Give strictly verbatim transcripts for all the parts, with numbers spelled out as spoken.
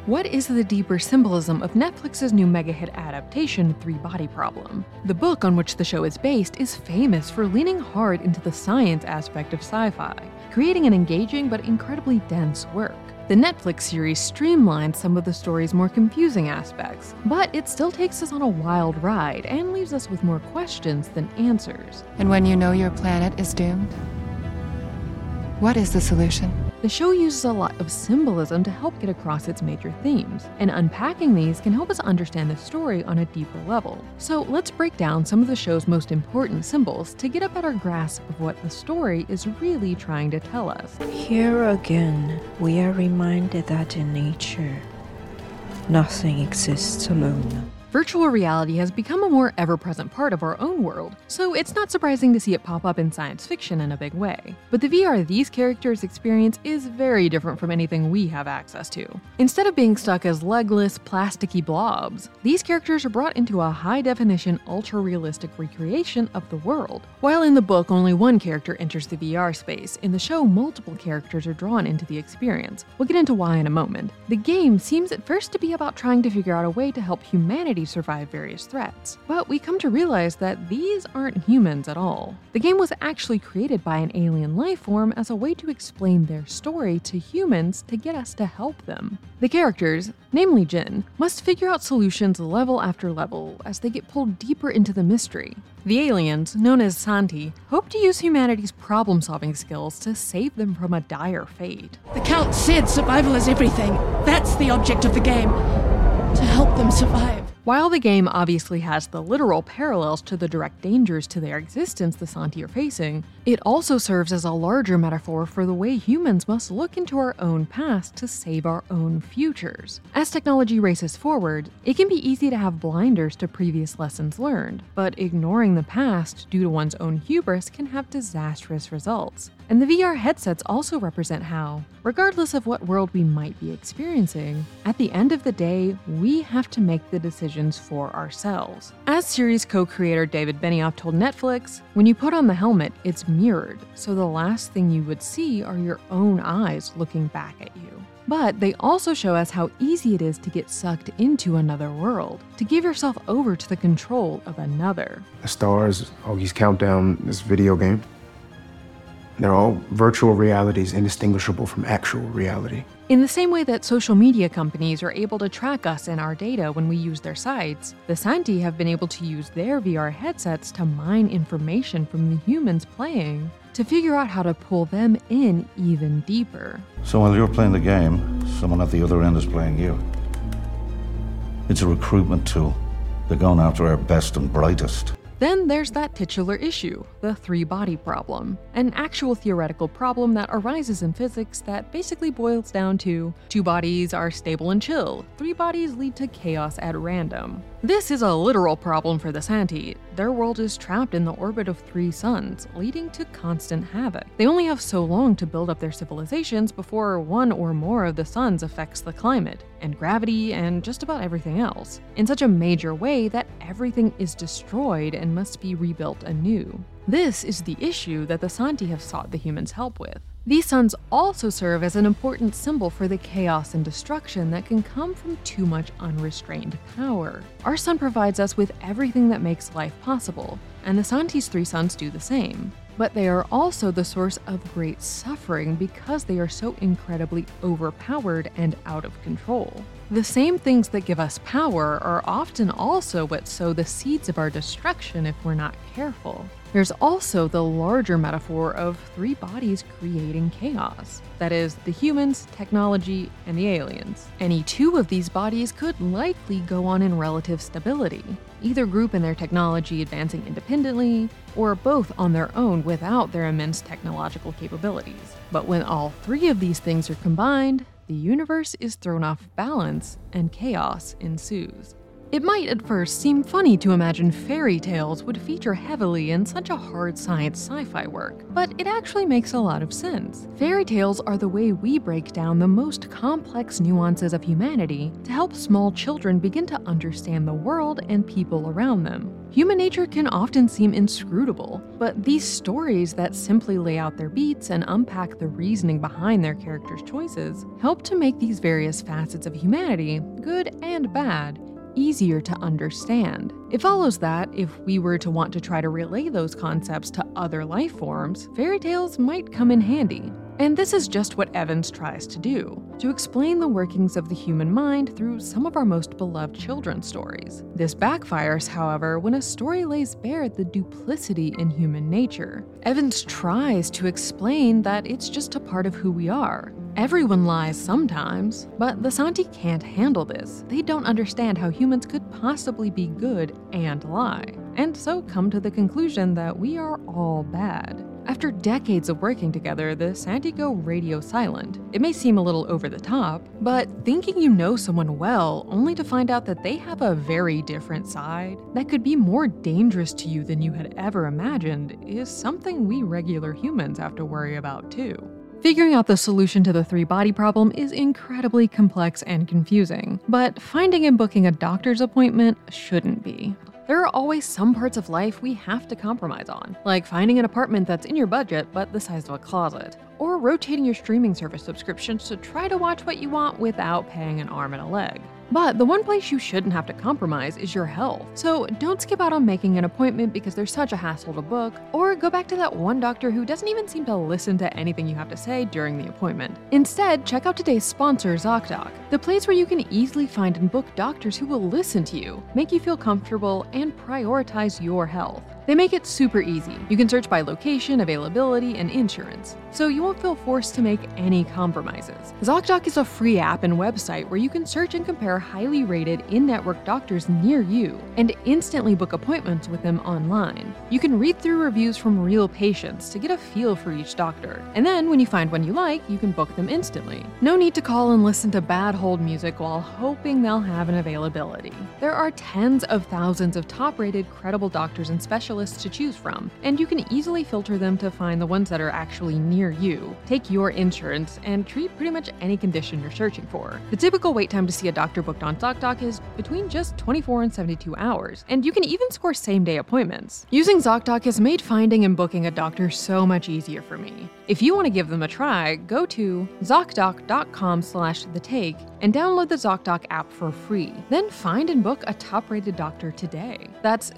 What is the deeper symbolism of Netflix's new mega-hit adaptation, Three Body Problem? The book on which the show is based is famous for leaning hard into the science aspect of sci-fi, creating an engaging but incredibly dense work. The Netflix series streamlines some of the story's more confusing aspects, but it still takes us on a wild ride and leaves us with more questions than answers. And when you know your planet is doomed, what is the solution? The show uses a lot of symbolism to help get across its major themes, and unpacking these can help us understand the story on a deeper level. So let's break down some of the show's most important symbols to get a better grasp of what the story is really trying to tell us. Here again, we are reminded that in nature, nothing exists alone. Virtual reality has become a more ever-present part of our own world, so it's not surprising to see it pop up in science fiction in a big way. But the V R these characters experience is very different from anything we have access to. Instead of being stuck as legless, plasticky blobs, these characters are brought into a high-definition, ultra-realistic recreation of the world. While in the book only one character enters the V R space, in the show multiple characters are drawn into the experience. We'll get into why in a moment. The game seems at first to be about trying to figure out a way to help humanity survive various threats. But we come to realize that these aren't humans at all. The game was actually created by an alien life form as a way to explain their story to humans to get us to help them. The characters, namely Jin, must figure out solutions level after level as they get pulled deeper into the mystery. The aliens, known as Santi, hope to use humanity's problem-solving skills to save them from a dire fate. The Count said survival is everything. That's the object of the game. To help them survive. While the game obviously has the literal parallels to the direct dangers to their existence the Santi are facing, it also serves as a larger metaphor for the way humans must look into our own past to save our own futures. As technology races forward, it can be easy to have blinders to previous lessons learned, but ignoring the past due to one's own hubris can have disastrous results. And the V R headsets also represent how, regardless of what world we might be experiencing, at the end of the day, we have to make the decisions for ourselves. As series co-creator David Benioff told Netflix, when you put on the helmet, it's mirrored, so the last thing you would see are your own eyes looking back at you. But they also show us how easy it is to get sucked into another world, to give yourself over to the control of another. The stars, Augie's Countdown, this video game, they're all virtual realities indistinguishable from actual reality. In the same way that social media companies are able to track us and our data when we use their sites, the Santi have been able to use their V R headsets to mine information from the humans playing to figure out how to pull them in even deeper. So while you're playing the game, someone at the other end is playing you. It's a recruitment tool. They're going after our best and brightest. Then there's that titular issue, the three-body problem, an actual theoretical problem that arises in physics that basically boils down to two bodies are stable and chill, three bodies lead to chaos at random. This is a literal problem for the Santi. Their world is trapped in the orbit of three suns, leading to constant havoc. They only have so long to build up their civilizations before one or more of the suns affects the climate, and gravity, and just about everything else, in such a major way that everything is destroyed and must be rebuilt anew. This is the issue that the Santi have sought the humans' help with. These suns also serve as an important symbol for the chaos and destruction that can come from too much unrestrained power. Our sun provides us with everything that makes life possible, and the Santi's three suns do the same. But they are also the source of great suffering because they are so incredibly overpowered and out of control. The same things that give us power are often also what sow the seeds of our destruction if we're not careful. There's also the larger metaphor of three bodies creating chaos. That is, the humans, technology, and the aliens. Any two of these bodies could likely go on in relative stability, either group in their technology advancing independently, or both on their own without their immense technological capabilities. But when all three of these things are combined, the universe is thrown off balance and chaos ensues. It might at first seem funny to imagine fairy tales would feature heavily in such a hard science sci-fi work, but it actually makes a lot of sense. Fairy tales are the way we break down the most complex nuances of humanity to help small children begin to understand the world and people around them. Human nature can often seem inscrutable, but these stories that simply lay out their beats and unpack the reasoning behind their characters' choices help to make these various facets of humanity, good and bad, easier to understand. It follows that if we were to want to try to relay those concepts to other life forms, fairy tales might come in handy. And this is just what Evans tries to do, to explain the workings of the human mind through some of our most beloved children's stories. This backfires, however, when a story lays bare the duplicity in human nature. Evans tries to explain that it's just a part of who we are. Everyone lies sometimes, but the Santi can't handle this. They don't understand how humans could possibly be good and lie, and so come to the conclusion that we are all bad. After decades of working together, the Santi go radio silent. It may seem a little over the top, but thinking you know someone well only to find out that they have a very different side that could be more dangerous to you than you had ever imagined is something we regular humans have to worry about too. Figuring out the solution to the three-body problem is incredibly complex and confusing, but finding and booking a doctor's appointment shouldn't be. There are always some parts of life we have to compromise on, like finding an apartment that's in your budget but the size of a closet, or rotating your streaming service subscriptions to try to watch what you want without paying an arm and a leg. But the one place you shouldn't have to compromise is your health. So don't skip out on making an appointment because there's such a hassle to book, or go back to that one doctor who doesn't even seem to listen to anything you have to say during the appointment. Instead, check out today's sponsor, ZocDoc, the place where you can easily find and book doctors who will listen to you, make you feel comfortable, and prioritize your health. They make it super easy. You can search by location, availability, and insurance, so you won't feel forced to make any compromises. ZocDoc is a free app and website where you can search and compare highly rated in-network doctors near you and instantly book appointments with them online. You can read through reviews from real patients to get a feel for each doctor, and then when you find one you like, you can book them instantly. No need to call and listen to bad hold music while hoping they'll have an availability. There are tens of thousands of top-rated, credible doctors and specialists to choose from, and you can easily filter them to find the ones that are actually near you, take your insurance, and treat pretty much any condition you're searching for. The typical wait time to see a doctor booked on ZocDoc is between just twenty-four and seventy-two hours, and you can even score same-day appointments. Using ZocDoc has made finding and booking a doctor so much easier for me. If you want to give them a try, go to ZocDoc.com slash The Take and download the ZocDoc app for free. Then find and book a top-rated doctor today. That's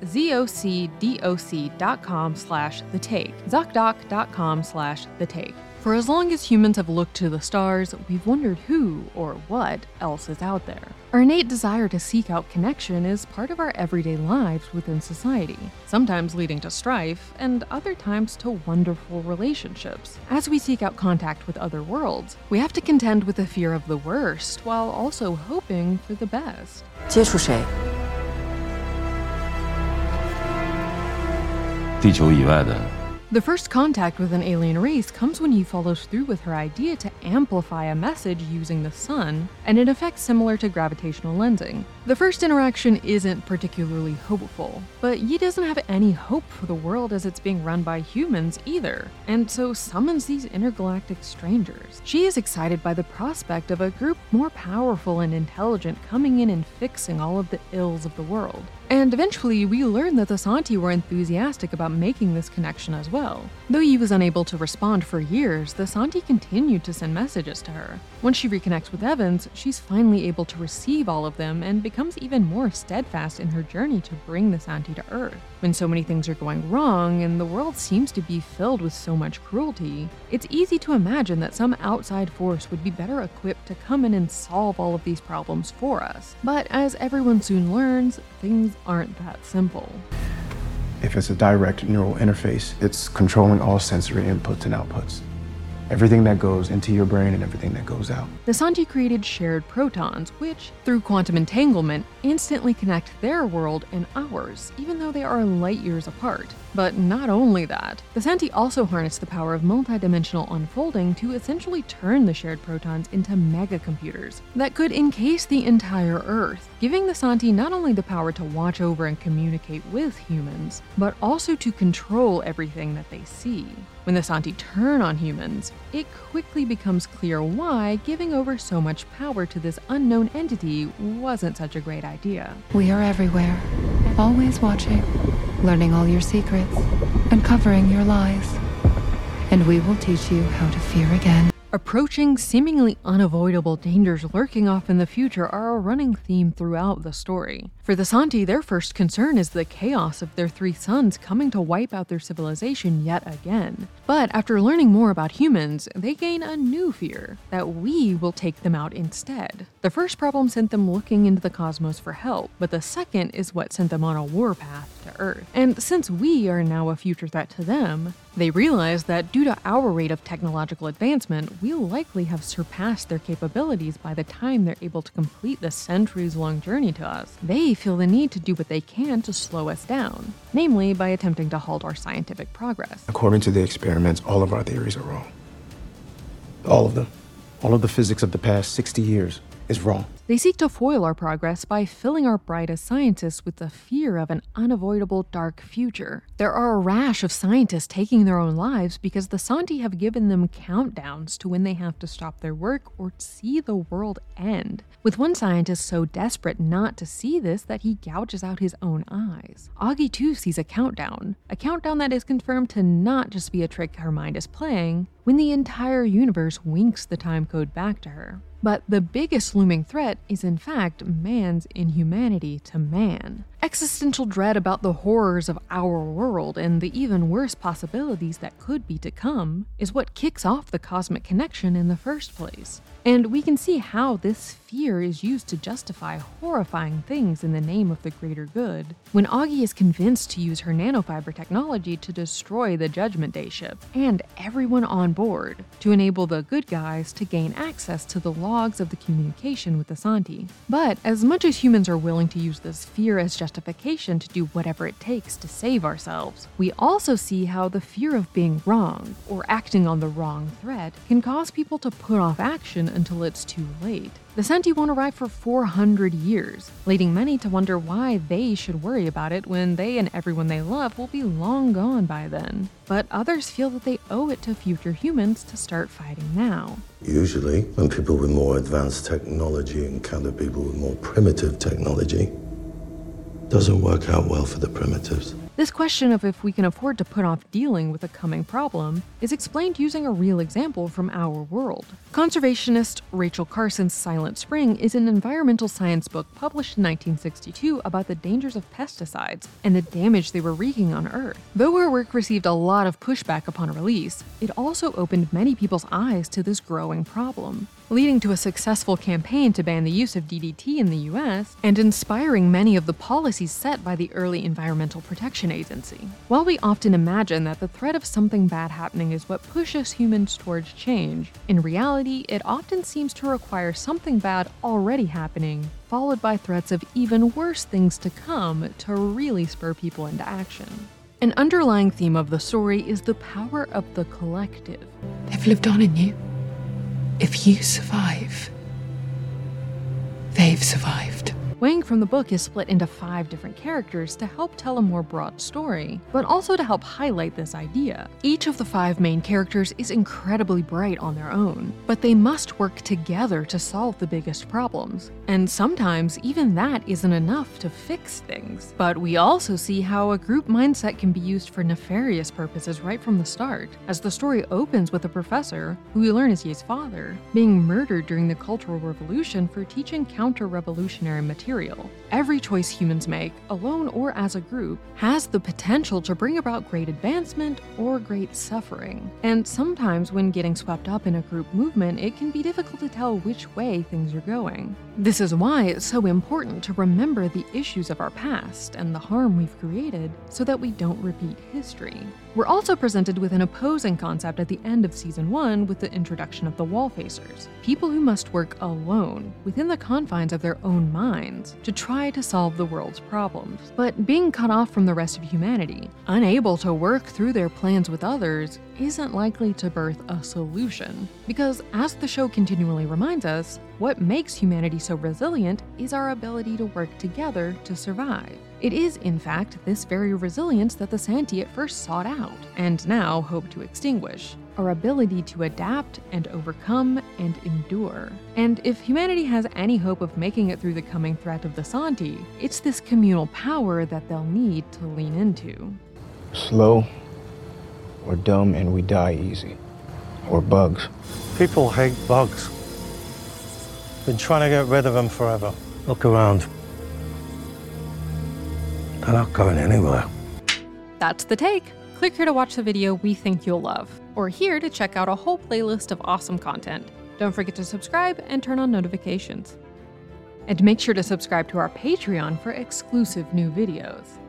ZocDoc.com slash The Take. ZocDoc.com slash The Take. For as long as humans have looked to the stars, we've wondered who or what else is out there. Our innate desire to seek out connection is part of our everyday lives within society, sometimes leading to strife, and other times to wonderful relationships. As we seek out contact with other worlds, we have to contend with the fear of the worst while also hoping for the best. 接触谁？ 地球以外的。 The first contact with an alien race comes when he follows through with her idea to amplify a message using the sun, and an effect similar to gravitational lensing. The first interaction isn't particularly hopeful, but Yi doesn't have any hope for the world as it's being run by humans either, and so summons these intergalactic strangers. She is excited by the prospect of a group more powerful and intelligent coming in and fixing all of the ills of the world. And eventually, we learn that the Santi were enthusiastic about making this connection as well. Though Yi was unable to respond for years, the Santi continued to send messages to her. Once she reconnects with Evans, she's finally able to receive all of them and becomes even more steadfast in her journey to bring the Santi to Earth. When so many things are going wrong and the world seems to be filled with so much cruelty, it's easy to imagine that some outside force would be better equipped to come in and solve all of these problems for us. But as everyone soon learns, things aren't that simple. If it's a direct neural interface, it's controlling all sensory inputs and outputs. Everything that goes into your brain and everything that goes out. The Santi created shared protons, which, through quantum entanglement, instantly connect their world and ours, even though they are light years apart. But not only that, the Santi also harness the power of multidimensional unfolding to essentially turn the shared protons into megacomputers that could encase the entire Earth, giving the Santi not only the power to watch over and communicate with humans, but also to control everything that they see. When the Santi turn on humans, it quickly becomes clear why giving over so much power to this unknown entity wasn't such a great idea. We are everywhere, always watching, learning all your secrets, uncovering your lies. And we will teach you how to fear again. Approaching seemingly unavoidable dangers lurking off in the future are a running theme throughout the story. For the Santi, their first concern is the chaos of their three suns coming to wipe out their civilization yet again. But after learning more about humans, they gain a new fear, that we will take them out instead. The first problem sent them looking into the cosmos for help, but the second is what sent them on a warpath to Earth. And since we are now a future threat to them, they realize that due to our rate of technological advancement, we'll likely have surpassed their capabilities by the time they're able to complete the centuries-long journey to us. They feel the need to do what they can to slow us down, namely by attempting to halt our scientific progress. According to the experiments, all of our theories are wrong. All of them. All of the physics of the past sixty years is wrong. They seek to foil our progress by filling our brightest scientists with the fear of an unavoidable dark future. There are a rash of scientists taking their own lives because the Santi have given them countdowns to when they have to stop their work or see the world end, with one scientist so desperate not to see this that he gouges out his own eyes. Augie too sees a countdown, a countdown that is confirmed to not just be a trick her mind is playing, when the entire universe winks the time code back to her. But the biggest looming threat is in fact man's inhumanity to man. Existential dread about the horrors of our world and the even worse possibilities that could be to come is what kicks off the cosmic connection in the first place. And we can see how this fear is used to justify horrifying things in the name of the greater good. When Augie is convinced to use her nanofiber technology to destroy the Judgment Day ship and everyone on board to enable the good guys to gain access to the logs of the communication with the Santi. But as much as humans are willing to use this fear as justification to do whatever it takes to save ourselves, we also see how the fear of being wrong or acting on the wrong threat can cause people to put off action until it's too late. The Santi won't arrive for four hundred years, leading many to wonder why they should worry about it when they and everyone they love will be long gone by then. But others feel that they owe it to future humans to start fighting now. Usually, when people with more advanced technology encounter people with more primitive technology, it doesn't work out well for the primitives. This question of if we can afford to put off dealing with a coming problem is explained using a real example from our world. Conservationist Rachel Carson's Silent Spring is an environmental science book published in nineteen sixty-two about the dangers of pesticides and the damage they were wreaking on Earth. Though her work received a lot of pushback upon release, it also opened many people's eyes to this growing problem, leading to a successful campaign to ban the use of D D T in the U S and inspiring many of the policies set by the early Environmental Protection Agency. While we often imagine that the threat of something bad happening is what pushes humans towards change, in reality, it often seems to require something bad already happening, followed by threats of even worse things to come to really spur people into action. An underlying theme of the story is the power of the collective. They've lived on in you. If you survive, they've survived. Wang from the book is split into five different characters to help tell a more broad story, but also to help highlight this idea. Each of the five main characters is incredibly bright on their own, but they must work together to solve the biggest problems. And sometimes even that isn't enough to fix things. But we also see how a group mindset can be used for nefarious purposes right from the start, as the story opens with a professor, who we learn is Ye's father, being murdered during the Cultural Revolution for teaching counter-revolutionary material. Every choice humans make, alone or as a group, has the potential to bring about great advancement or great suffering. And sometimes when getting swept up in a group movement, it can be difficult to tell which way things are going. This is why it's so important to remember the issues of our past and the harm we've created so that we don't repeat history. We're also presented with an opposing concept at the end of season one with the introduction of the Wallfacers, people who must work alone within the confines of their own minds. humans to try to solve the world's problems. But being cut off from the rest of humanity, unable to work through their plans with others, isn't likely to birth a solution. Because, as the show continually reminds us, what makes humanity so resilient is our ability to work together to survive. It is, in fact, this very resilience that the Santi at first sought out, and now hope to extinguish. Our ability to adapt and overcome and endure. And if humanity has any hope of making it through the coming threat of the Santi, it's this communal power that they'll need to lean into. Slow, or dumb and we die easy. Or bugs. People hate bugs. Been trying to get rid of them forever. Look around. They're not going anywhere. That's The Take. Click here to watch the video we think you'll love, or here to check out a whole playlist of awesome content. Don't forget to subscribe and turn on notifications. And make sure to subscribe to our Patreon for exclusive new videos.